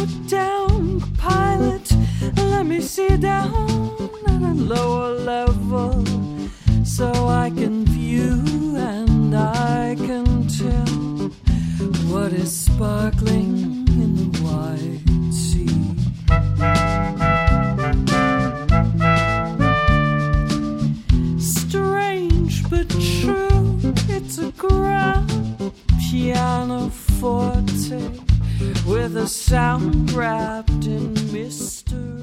Sit down, pilot, let me see down at a lower level so I can view and I can tell what is sparkling in the wide sea. Strange but true, it's a grand pianoforte with a sound wrapped in mystery.